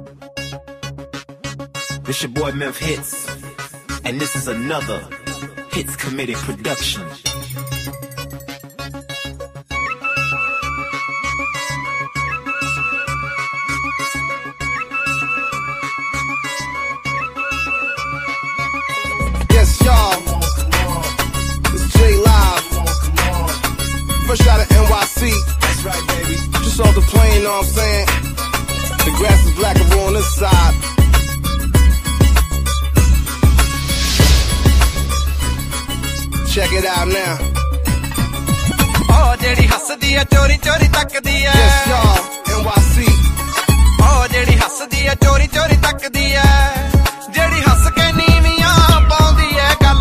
This your boy Memph Hits, and this is another Hits Committee production. Yes, y'all. It's J Live. Fresh out of NYC. That's right, baby. Just off the plane, know what I'm saying? The grass is blacker on this side. Check it out now. Oh, जेड़ी हसदी है चोरी चोरी तकदी है. Yes, y'all. NYC. Oh, जेड़ी हसदी है चोरी चोरी तकदी है. जेड़ी हस के नीवियां पाउंदी है गल.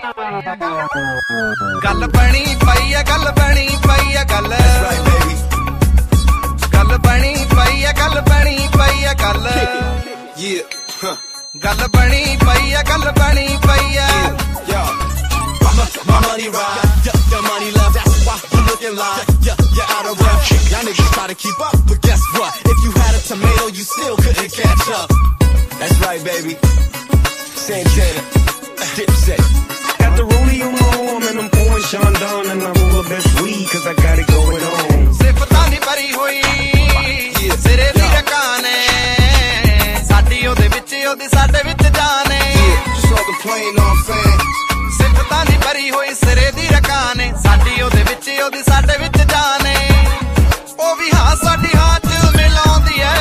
गल बनी पई है गल बनी पई है गल. That's right, baby. गल बनी पई है गल बनी पई है गल. Yeah. Huh. गल बनी पई है गल बनी पई है. Yo. My money ride, your money left, that's why you looking like, you're out of breath. Y'all niggas try to keep up, but guess what? If you had a tomato, you still couldn't catch up. That's right, baby. Santana, Dipset. Got the rollie on my arm and I'm pouring Chandon and I'm all the best weed cause I got it going on. सिफतां दी भरी होई सिरे दी रकाने साडी ओदे विच ओदी साडे विच जाने. Just off the plane, know what I'm saying? सिफतां दी भरी होई सिरे दी रकाने साडी ओदे विच ओदी साडे विच जाने. ओ भी हां साडी हां च मिलाउंदी है.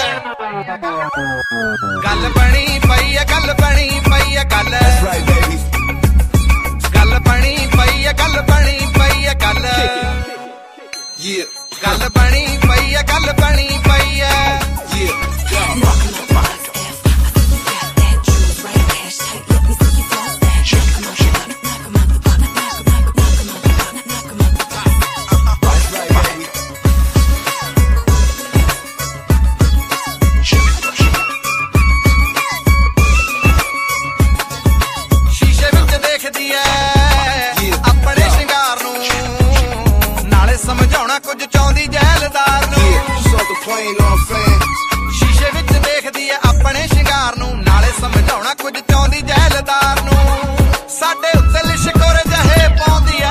गल बनी पई है गल बनी पई है गल. That's right, baby. गल बनी पई है गल बनी पई है गल. Yeah. गल बनी पई है गल बनी पई है. Yeah. शीशे विच देखदी है अपने शिंगार नू नाले समझाउणा कुछ चाहुंदी जहलदार नू. Just off the plane, know what I'm saying? शीशे विच देखदी है अपने शिंगार नू नाले समझाउणा कुछ चाहुंदी जहलदार नू. साडे उत्ते लिशकोर जहे पाउंदी है.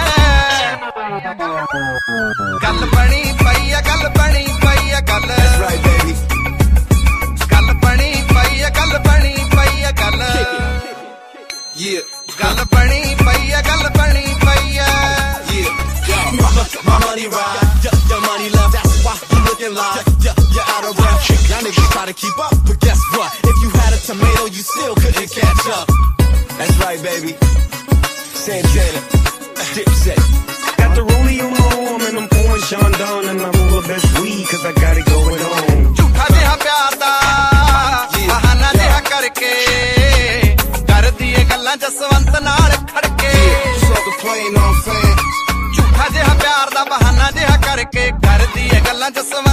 गल बनी पई है गल बनी पई है गल. That's right, baby. गल बनी पई है गल बनी पई है गल. Yeah. गल बनी पई है गल बनी पई है. Yeah. My money ride, your money left, that's why you looking like, you're out of breath. Y'all niggas try to keep up, but guess what? If you had a tomato, you still couldn't catch up. That's right, baby. Santana, Dipset. Got the rollie on my arm and I'm pouring Chandon and I'm all the best weed cause I got it going on. झूठा जिहा प्यार दा बहाना जिहा करके करदी ए गल्लां जसवंत नाल खड़के. Just off the plane, know what I'm saying? झूठा जिहा प्यार दा बहाना जिहा करके करदी ए गल्लां जसवंत